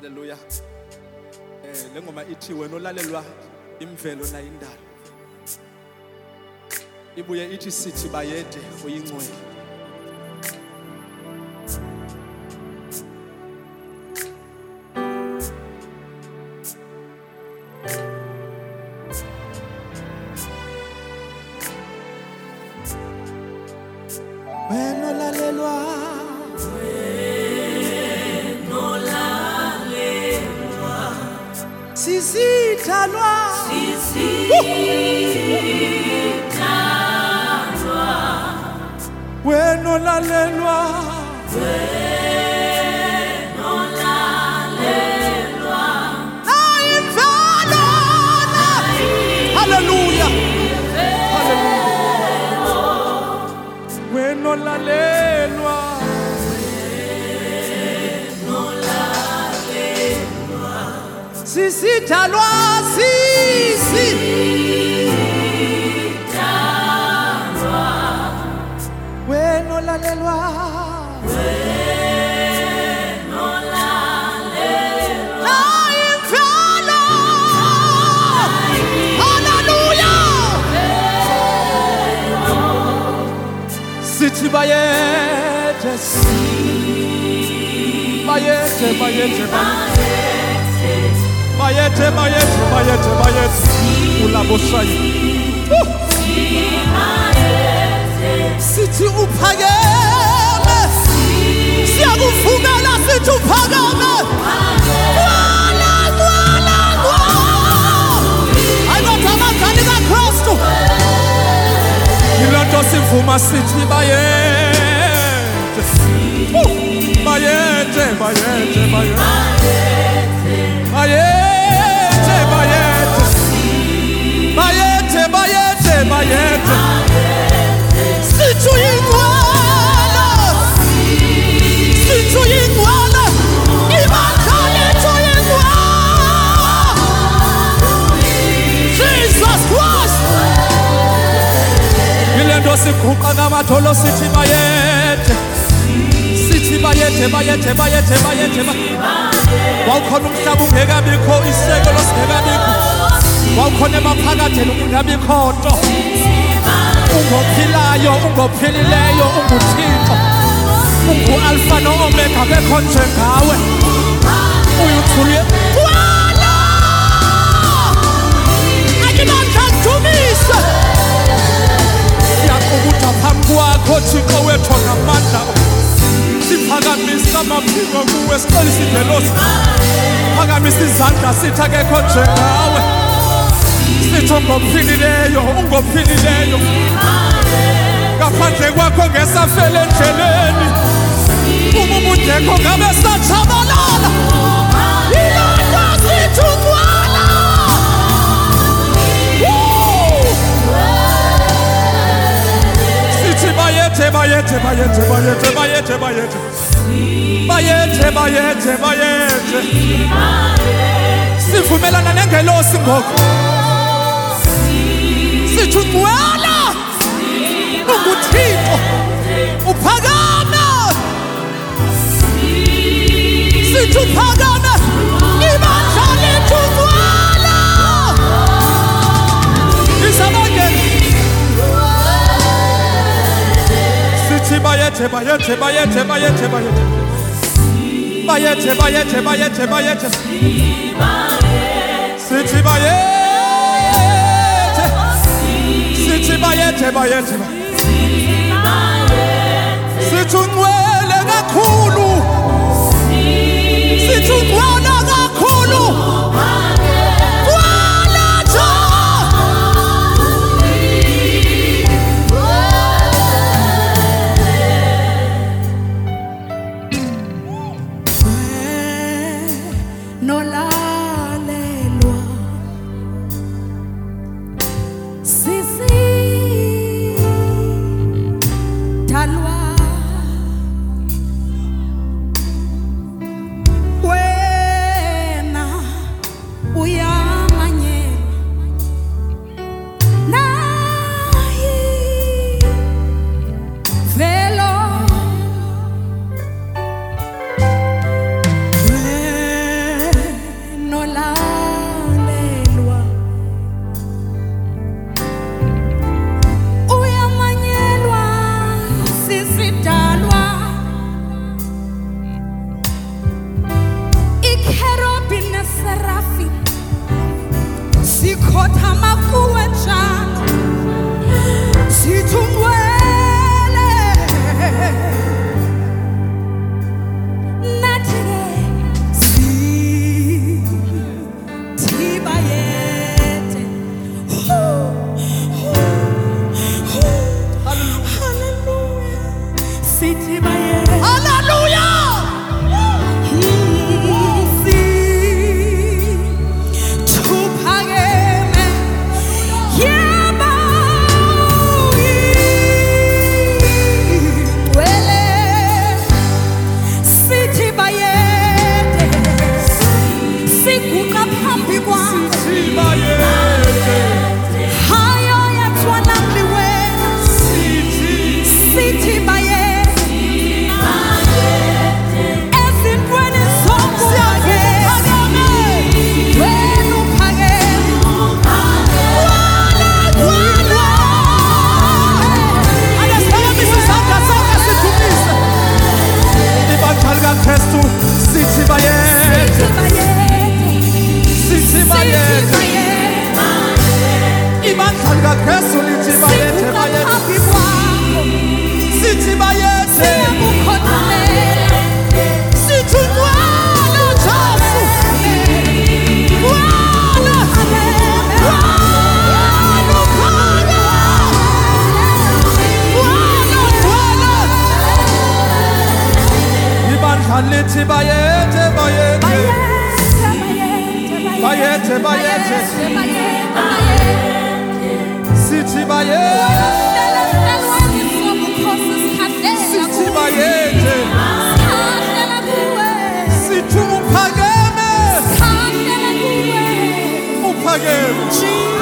Hallelujah. Le ngoma ithi wena olalelwa imvelo na indalo. Ibuye ithi sithi bayede uyingcwele. Wena olalelwa Sisitalwa Wena olalelwa Ayimvelo Hallelujah Hallelujah Wena olalelwa Sisitalwa Sisitalwa Wena olalelwa Wena olalelwa Ayimvelo Hallelujah Sithi bayede Bayede bayede Bayete, bayete, bayete, bayete. Ulaboshaya. Sithi uphakeme. Siyakuvumela sithi uphakeme. Wala, wala, wala. Ayibothamazani kaKristu. Yilonto sivuma sithi bayete. Bayete, bayete, bayete. Bayete, bayete, bayete, bayete, bayete. Sithi uyingcwele, sithi uyingcwele, ibandla lethu uyingcwele. Jesus Christ. Yilento siguqa ngamadolo sithi bayete, sithi bayete, bayete, bayete, bayete. Wawukhona umhlaba ungekabikho isekelo singekabikho wawukhona emaphakatheni ungekabikho nto ungophilayo ungophilileyo unguThixo ungu-Alpha no-Omega akekho njengawe uyuthule wala akibandla kudumise siyaqubutha phambi kwakho Thixo wethu ngamandla Siphakamisa amaphiko kuwe sixolisa ingelosi Phakamisa izandla sithi akekho njengawe Sithi ungophilileyo Ngaphandle kwakho ngesafele endleleni Uma ungekho ngabe satshabalala Yilonto sithi ungcwala Sithi bayete, bayete, bayete, bayete, bayete, bayete Bayete, bayete, bayete Sivumelana nengelosi ngoku Sithi ungcwele unguThixo uphakame Sithi uphakame ibandla lethu ungcwele Isabangeni Sithi bayete, bayete, bayete, bayete, bayete Bayete, bayete, bayete, bayete Sithi bayete Sithi bayete, bayete Sithi ungcwele kakhulu Sithi ungcwele kakhulu Sisi Yesu lithi bayethe bayethe. Sithi bayethe. Sithi ungcwele Jesu. Ungcwele. Ibandla lithi bayethe bayethe. Bayethe bayethe. Sithi bayethe. Sithi bayethe. Sithi uphakeme. Uphakeme.